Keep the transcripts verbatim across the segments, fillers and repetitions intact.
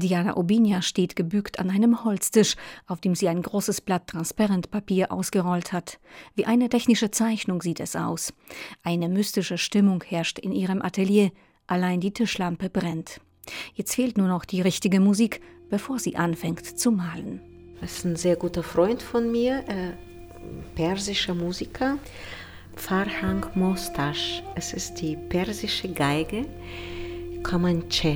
Diana Obinha steht gebückt an einem Holztisch, auf dem sie ein großes Blatt Transparentpapier ausgerollt hat. Wie eine technische Zeichnung sieht es aus. Eine mystische Stimmung herrscht in ihrem Atelier, allein die Tischlampe brennt. Jetzt fehlt nur noch die richtige Musik, bevor sie anfängt zu malen. Das ist ein sehr guter Freund von mir, äh, persischer Musiker, Farhang Mostash. Es ist die persische Geige Kamanche.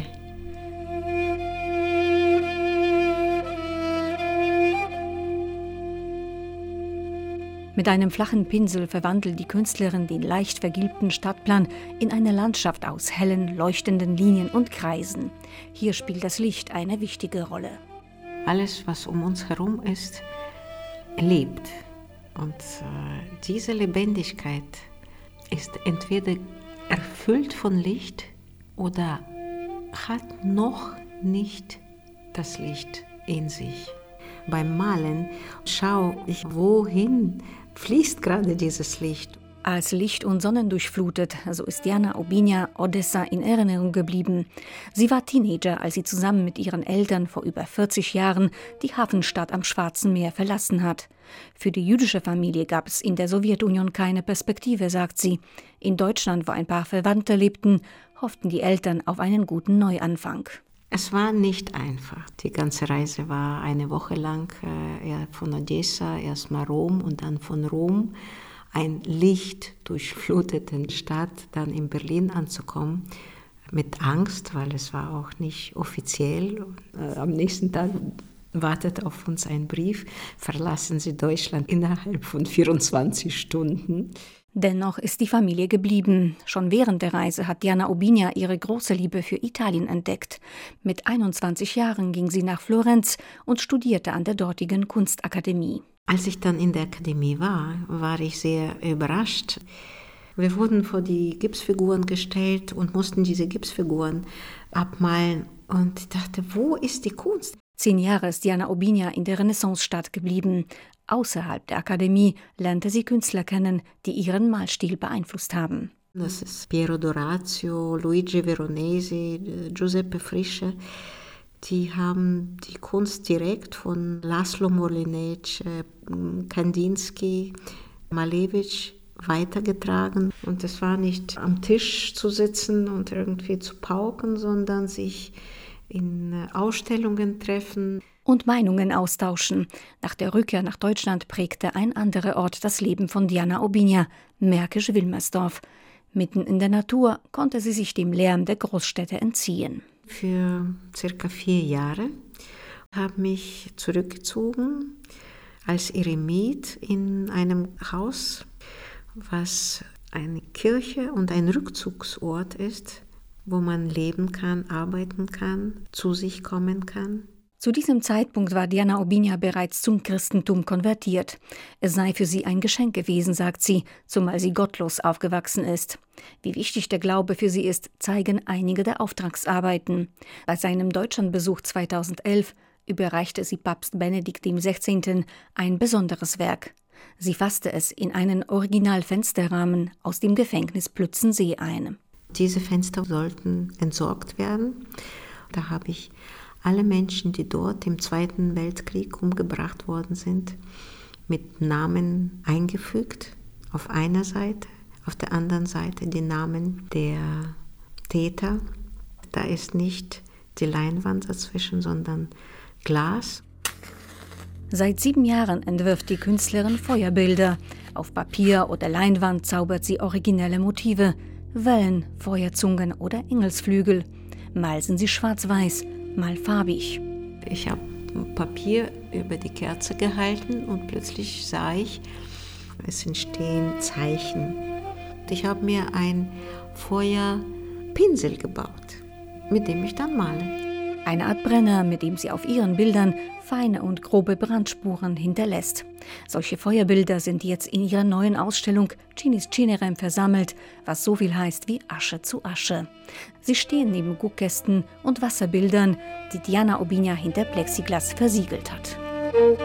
Mit einem flachen Pinsel verwandelt die Künstlerin den leicht vergilbten Stadtplan in eine Landschaft aus hellen, leuchtenden Linien und Kreisen. Hier spielt das Licht eine wichtige Rolle. Alles, was um uns herum ist, lebt. Und äh, diese Lebendigkeit ist entweder erfüllt von Licht oder hat noch nicht das Licht in sich. Beim Malen schaue ich, wohin fließt gerade dieses Licht. Als Licht und Sonnendurchflutet, so ist Diana Obinha Odessa in Erinnerung geblieben. Sie war Teenager, als sie zusammen mit ihren Eltern vor über vierzig Jahren die Hafenstadt am Schwarzen Meer verlassen hat. Für die jüdische Familie gab es in der Sowjetunion keine Perspektive, sagt sie. In Deutschland, wo ein paar Verwandte lebten, hofften die Eltern auf einen guten Neuanfang. Es war nicht einfach. Die ganze Reise war eine Woche lang äh, von Odessa, erst mal Rom und dann von Rom, ein lichtdurchfluteten Stadt, dann in Berlin anzukommen, mit Angst, weil es war auch nicht offiziell. Äh, am nächsten Tag wartet auf uns ein Brief, verlassen Sie Deutschland innerhalb von vierundzwanzig Stunden. Dennoch ist die Familie geblieben. Schon während der Reise hat Diana Obinha ihre große Liebe für Italien entdeckt. Mit einundzwanzig Jahren ging sie nach Florenz und studierte an der dortigen Kunstakademie. Als ich dann in der Akademie war, war ich sehr überrascht. Wir wurden vor die Gipsfiguren gestellt und mussten diese Gipsfiguren abmalen. Und ich dachte, wo ist die Kunst? Zehn Jahre ist Diana Obinha in der Renaissancestadt geblieben. Außerhalb der Akademie lernte sie Künstler kennen, die ihren Malstil beeinflusst haben. Das ist Piero d'Orazio, Luigi Veronesi, Giuseppe Frische. Die haben die Kunst direkt von Laszlo Molinec, Kandinsky, Malevich weitergetragen. Und es war nicht am Tisch zu sitzen und irgendwie zu pauken, sondern sich in Ausstellungen treffen. Und Meinungen austauschen. Nach der Rückkehr nach Deutschland prägte ein anderer Ort das Leben von Diana Obinha, Märkisch-Wilmersdorf. Mitten in der Natur konnte sie sich dem Lärm der Großstädte entziehen. Für circa vier Jahre habe mich zurückgezogen als Eremit in einem Haus, was eine Kirche und ein Rückzugsort ist, wo man leben kann, arbeiten kann, zu sich kommen kann. Zu diesem Zeitpunkt war Diana Obinha bereits zum Christentum konvertiert. Es sei für sie ein Geschenk gewesen, sagt sie, zumal sie gottlos aufgewachsen ist. Wie wichtig der Glaube für sie ist, zeigen einige der Auftragsarbeiten. Bei seinem Deutschlandbesuch zweitausendelf überreichte sie Papst Benedikt der Sechzehnte ein besonderes Werk. Sie fasste es in einen Originalfensterrahmen aus dem Gefängnis Plötzensee ein. Diese Fenster sollten entsorgt werden. Da habe ich alle Menschen, die dort im Zweiten Weltkrieg umgebracht worden sind, mit Namen eingefügt. Auf einer Seite, auf der anderen Seite die Namen der Täter. Da ist nicht die Leinwand dazwischen, sondern Glas. Seit sieben Jahren entwirft die Künstlerin Feuerbilder. Auf Papier oder Leinwand zaubert sie originelle Motive. Wellen, Feuerzungen oder Engelsflügel. Mal sind sie schwarz-weiß, mal farbig. Ich habe Papier über die Kerze gehalten und plötzlich sah ich, es entstehen Zeichen. Ich habe mir ein Feuerpinsel gebaut, mit dem ich dann male. Eine Art Brenner, mit dem sie auf ihren Bildern feine und grobe Brandspuren hinterlässt. Solche Feuerbilder sind jetzt in ihrer neuen Ausstellung Cinis Cinerem versammelt, was so viel heißt wie Asche zu Asche. Sie stehen neben Guckkästen und Wasserbildern, die Diana Obinha hinter Plexiglas versiegelt hat.